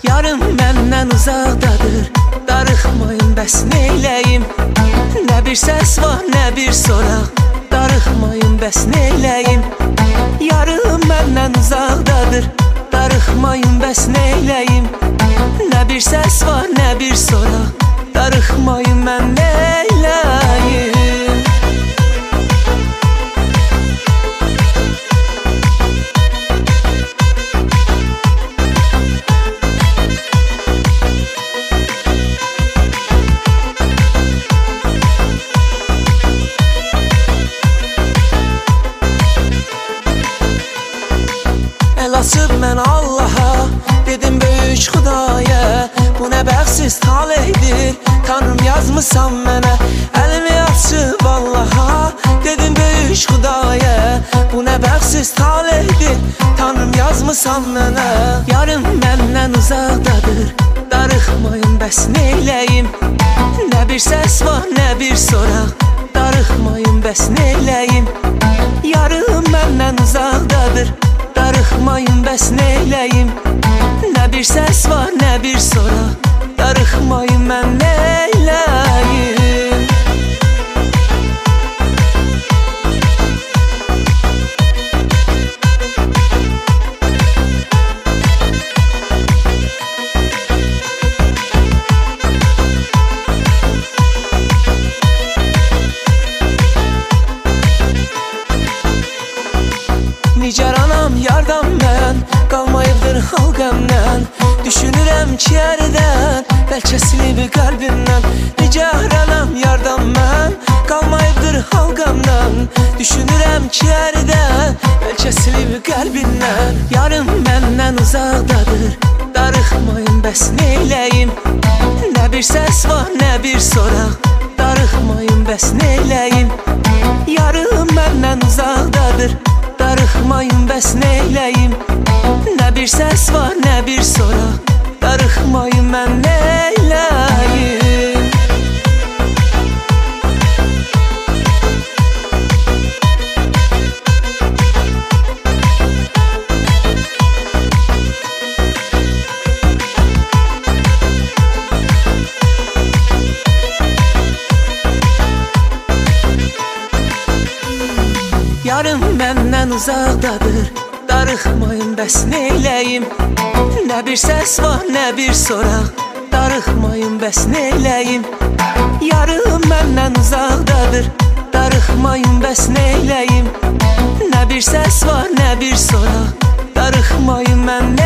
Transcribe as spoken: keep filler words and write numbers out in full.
Yarım məndən uzaqdadır, darıxmayın bəs neyləyim? Nə bir səs var, nə bir soraq, darıxmayın bəs neyləyim? Yarım məndən uzaqdadır, darıxmayın bəs neyləyim? Nə bir səs var, nə bir soraq, darıxmayın mən neyləyim? El açıb mən Allaha, dedim böyük Xudaya, bu nə bəxtsiz taleydir, Tanrım yazmısan mənə. Əlimi açıb Allaha, dedim böyük Xudaya, bu nə bəxtsiz taleydir, Tanrım yazmısan mənə. Yarım məndən uzaqdadır, darıxmayın bəs neyləyim? Nə bir səs var, nə bir soraq, darıxmayın bəs neyləyim? Yarım məndən uzaqdadır, darıxmayın bəs neyləyim? Nə bir səs var, nə bir soraq, darıxmayın mən neyləyim? Nigaranam yardan mən, qalmayıbdır hal qəmdən, düşünürəm ki əridən, bəlkə silib qəlbimdən. Nigaranam yardan mən, qalmayıbdır hal qəmdən, düşünürəm ki əridən, bəlkə silib qəlbimdən. Yarım məndən uzaqdadır, darıxmayın bəs neyləyim? Nə bir səs var, nə bir soraq, darıxmayın bəs neyləyim? Yarım məndən uzaqdadır, darıxmayın bəs neyləyim? Nə bir səs var, nə bir soraq, darıxmayın mən neyləyim? Yarım məndən uzaqdadır, darıxmayın bəs neyləyim? Nə bir səs var, nə bir soraq, darıxmayın bəs neyləyim? Yarım məndən uzaqdadır, darıxmayın bəs neyləyim? Nə bir səs var, nə bir soraq, darıxmayın mən